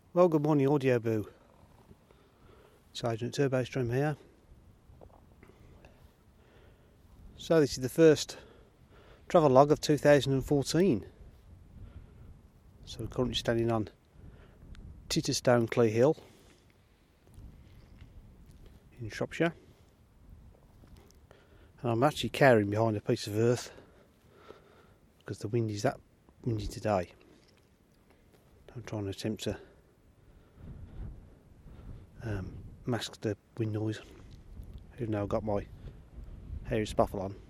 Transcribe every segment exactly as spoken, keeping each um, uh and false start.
Well, good morning, Audio Boo. Sergeant Turbostream here. So this is the first travel log of two thousand fourteen. So we're currently standing on Titterstone Clee Hill in Shropshire. And I'm actually carrying behind a piece of earth because the wind is that windy today. I'm trying to attempt to um, mask the wind noise, even though I've got my hairy spaffle on.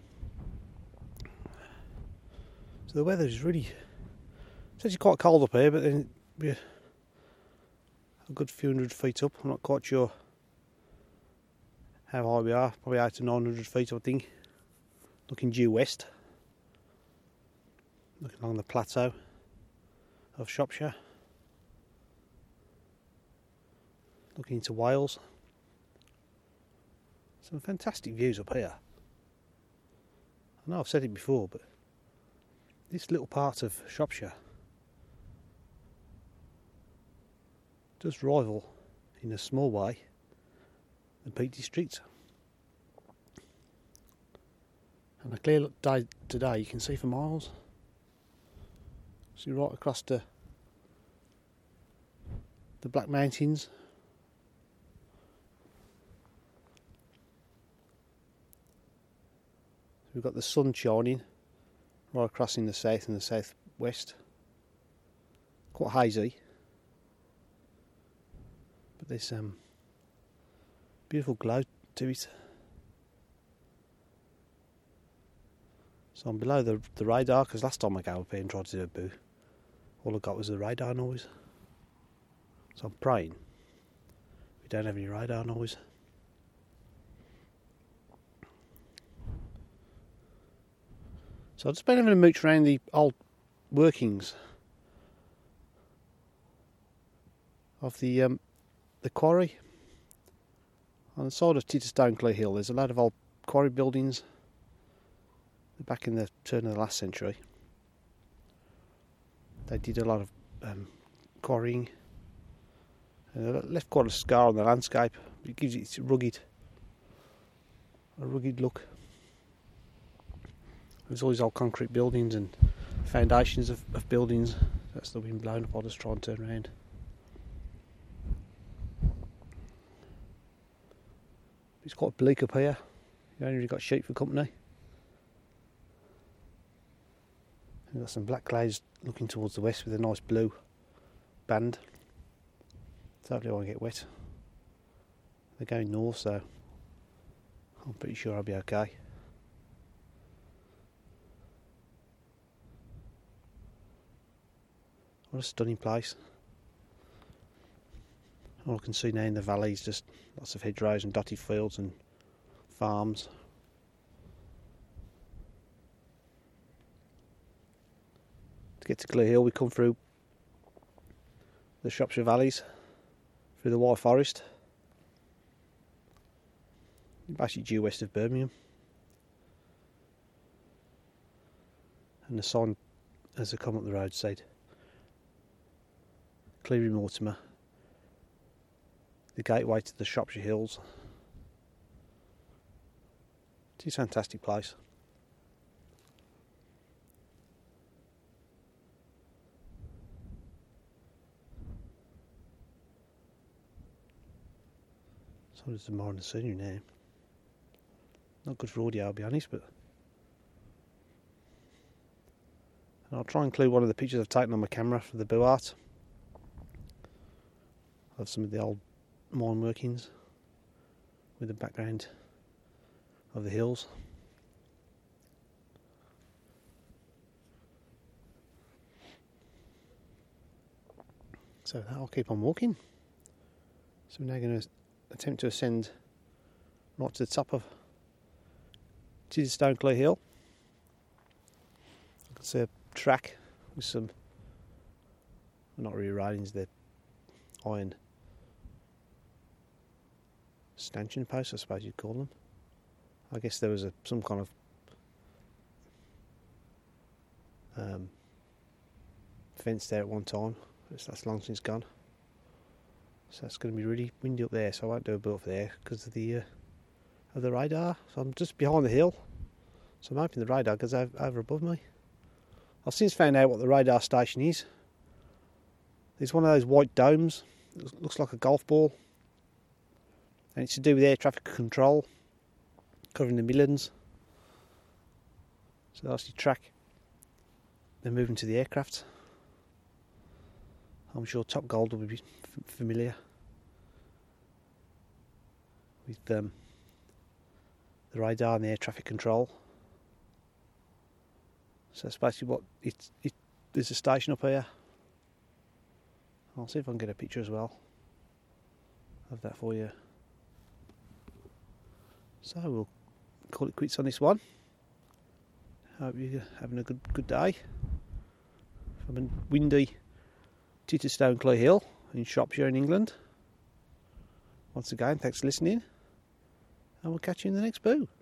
So the weather is really, it's actually quite cold up here, but then we're a good few hundred feet up. I'm not quite sure how high we are, probably eight to nine hundred feet I think, looking due west, looking along the plateau of Shropshire, looking into Wales. Some fantastic views up here. I know I've said it before, but this little part of Shropshire does rival, in a small way, the Peak District. And a clear look day today, you can see for miles. See right across the the Black Mountains. We've got the sun shining right across in the south and the southwest. Quite hazy, but there's um beautiful glow to it. So I'm below the the radar, because last time I came up here and tried to do a boo, all I got was the radar noise. So I'm praying we don't have any radar noise. So I've just been having a mooch around the old workings of the um, the quarry. On the side of Titterstone Clee Hill there's a lot of old quarry buildings back in the turn of the last century. They did a lot of um, quarrying and they left quite a scar on the landscape. It gives it its rugged, a rugged look. There's all these old concrete buildings and foundations of, of buildings that's still been blown up. I'll just try and turn around. It's quite bleak up here. You only really got sheep for company. We've got some black clouds looking towards the west with a nice blue band. So hopefully I won't get wet. They're going north, so I'm pretty sure I'll be okay. What a stunning place. All I can see now in the valley is just lots of hedgerows and dotted fields and farms. To get to Clee Hill we come through the Shropshire valleys, through the Wye Forest, basically due west of Birmingham. And the sign as I come up the road said Cleary Mortimer, the gateway to the Shropshire Hills. It's a fantastic place. So there's some more in the scenery now. Not good for audio, I'll be honest, but and I'll try and include one of the pictures I've taken on my camera for the boo art of some of the old mine workings with the background of the hills. So I'll keep on walking. So we're now going to attempt to ascend right to the top of Titterstone Clee Hill. I can see a track with some, not really railings, they're iron stanchion posts, I suppose you'd call them. I guess there was a some kind of um, fence there at one time. That's long since gone. So it's going to be really windy up there, so I won't do a boat there because of the uh, of the radar. So I'm just behind the hill, so I'm hoping the radar goes over, over above me. I've since found out what the radar station is. It's one of those white domes. It looks like a golf ball, and it's to do with air traffic control, covering the Midlands. So that's your track. They're moving to the aircraft. I'm sure Top Gold will be f- familiar with um, the radar and the air traffic control. So that's basically what it's. It, there's a station up here. I'll see if I can get a picture as well of that for you. So we'll call it quits on this one. Hope you're having a good good day. From a windy Titterstone Clay Hill in Shropshire in England. Once again, thanks for listening, and we'll catch you in the next boo.